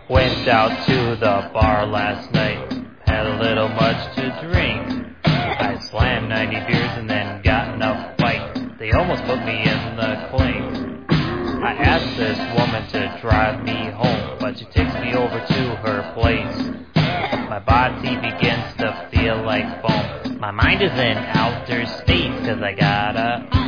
Went out to the bar last night, had a little much to drink. I slammed 90 beers and then got in a fight. They almost put me in the clink. I asked this woman to drive me home, but she takes me over to her place. My body begins to feel like foam. My mind is in outer space, 'cause I got a